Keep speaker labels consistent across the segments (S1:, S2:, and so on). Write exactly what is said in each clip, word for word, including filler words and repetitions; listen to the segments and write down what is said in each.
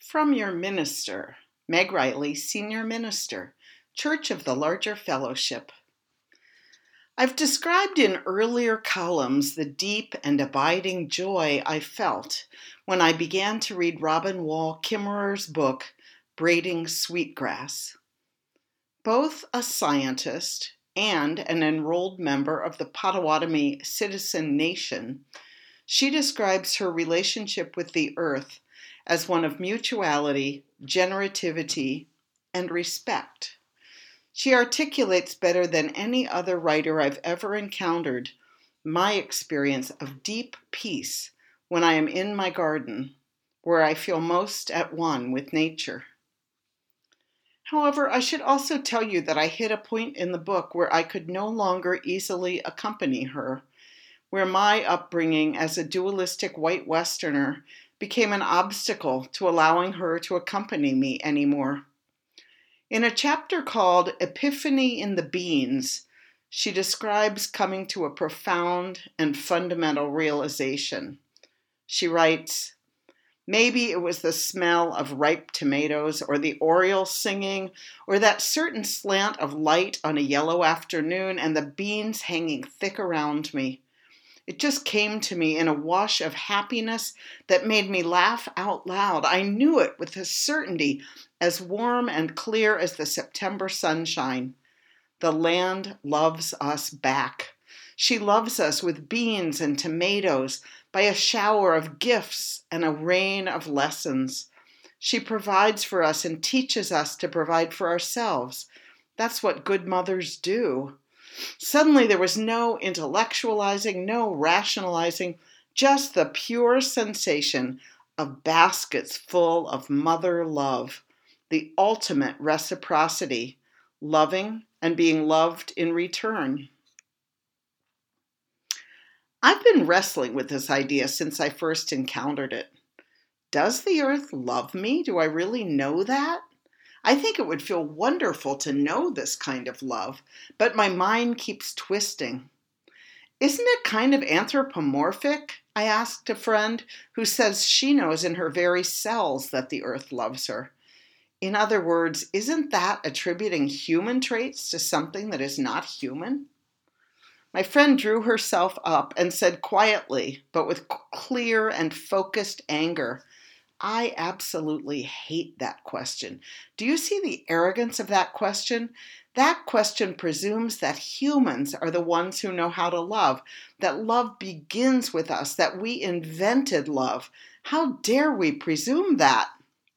S1: From your minister, Meg Riley, Senior Minister, Church of the Larger Fellowship. I've described in earlier columns the deep and abiding joy I felt when I began to read Robin Wall Kimmerer's book, Braiding Sweetgrass. Both a scientist and an enrolled member of the Potawatomi Citizen Nation, she describes her relationship with the earth as one of mutuality, generativity, and respect. She articulates better than any other writer I've ever encountered my experience of deep peace when I am in my garden, where I feel most at one with nature. However, I should also tell you that I hit a point in the book where I could no longer easily accompany her, where my upbringing as a dualistic white Westerner became an obstacle to allowing her to accompany me anymore. In a chapter called Epiphany in the Beans, she describes coming to a profound and fundamental realization. She writes, "Maybe it was the smell of ripe tomatoes or the oriole singing or that certain slant of light on a yellow afternoon and the beans hanging thick around me. It just came to me in a wash of happiness that made me laugh out loud. I knew it with a certainty as warm and clear as the September sunshine. The land loves us back. She loves us with beans and tomatoes, by a shower of gifts and a rain of lessons. She provides for us and teaches us to provide for ourselves. That's what good mothers do." Suddenly there was no intellectualizing, no rationalizing, just the pure sensation of baskets full of mother love, the ultimate reciprocity, loving and being loved in return. I've been wrestling with this idea since I first encountered it. Does the earth love me? Do I really know that? I think it would feel wonderful to know this kind of love, but my mind keeps twisting. Isn't it kind of anthropomorphic? I asked a friend who says she knows in her very cells that the earth loves her. In other words, isn't that attributing human traits to something that is not human? My friend drew herself up and said quietly, but with clear and focused anger, "I absolutely hate that question. Do you see the arrogance of that question? That question presumes that humans are the ones who know how to love, that love begins with us, that we invented love. How dare we presume that?"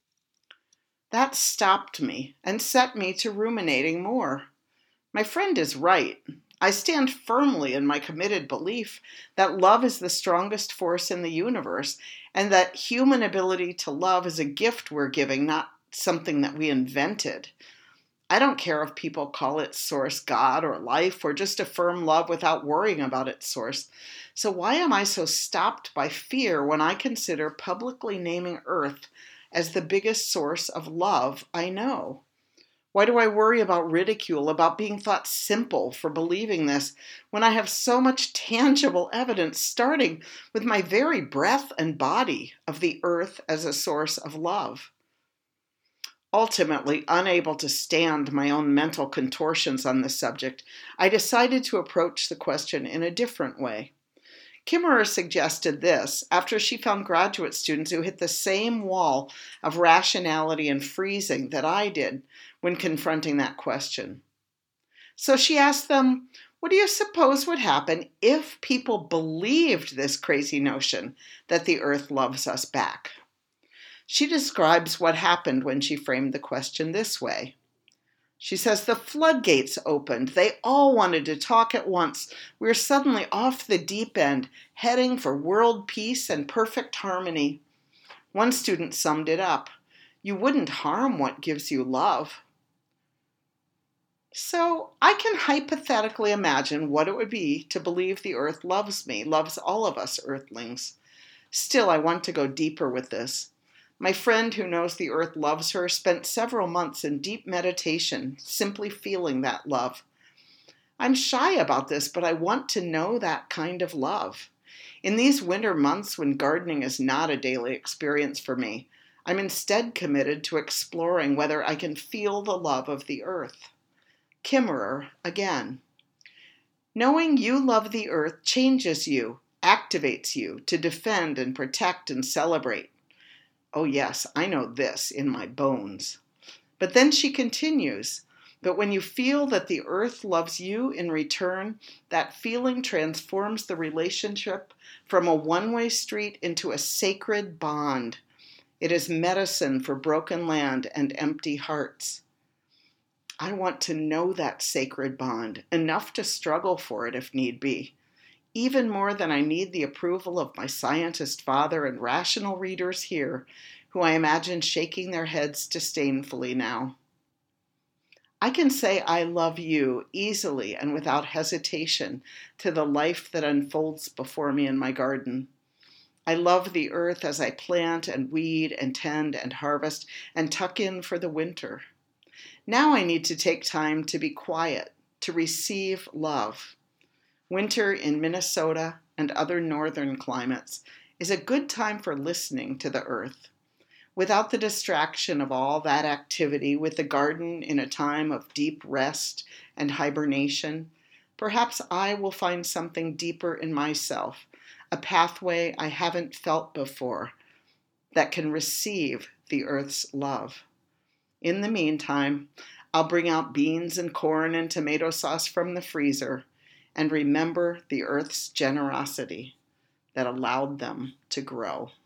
S1: That stopped me and set me to ruminating more. My friend is right. I stand firmly in my committed belief that love is the strongest force in the universe, and that human ability to love is a gift we're giving, not something that we invented. I don't care if people call it source, God, or life, or just affirm love without worrying about its source. So why am I so stopped by fear when I consider publicly naming Earth as the biggest source of love I know? Why do I worry about ridicule, about being thought simple for believing this, when I have so much tangible evidence, starting with my very breath and body, of the earth as a source of love? Ultimately, unable to stand my own mental contortions on this subject, I decided to approach the question in a different way. Kimmerer suggested this after she found graduate students who hit the same wall of rationality and freezing that I did when confronting that question. So she asked them, what do you suppose would happen if people believed this crazy notion that the earth loves us back? She describes what happened when she framed the question this way. She says, the floodgates opened. They all wanted to talk at once. We were suddenly off the deep end, heading for world peace and perfect harmony. One student summed it up. You wouldn't harm what gives you love. So I can hypothetically imagine what it would be to believe the earth loves me, loves all of us earthlings. Still, I want to go deeper with this. My friend who knows the earth loves her spent several months in deep meditation, simply feeling that love. I'm shy about this, but I want to know that kind of love. In these winter months when gardening is not a daily experience for me, I'm instead committed to exploring whether I can feel the love of the earth. Kimmerer again. Knowing you love the earth changes you, activates you to defend and protect and celebrate. Oh yes, I know this in my bones. But then she continues, but when you feel that the earth loves you in return, that feeling transforms the relationship from a one-way street into a sacred bond. It is medicine for broken land and empty hearts. I want to know that sacred bond, enough to struggle for it if need be, even more than I need the approval of my scientist father and rational readers here, who I imagine shaking their heads disdainfully now. I can say I love you easily and without hesitation to the life that unfolds before me in my garden. I love the earth as I plant and weed and tend and harvest and tuck in for the winter. Now I need to take time to be quiet, to receive love. Winter in Minnesota and other northern climates is a good time for listening to the earth. Without the distraction of all that activity, with the garden in a time of deep rest and hibernation, perhaps I will find something deeper in myself, a pathway I haven't felt before that can receive the earth's love. In the meantime, I'll bring out beans and corn and tomato sauce from the freezer and remember the earth's generosity that allowed them to grow.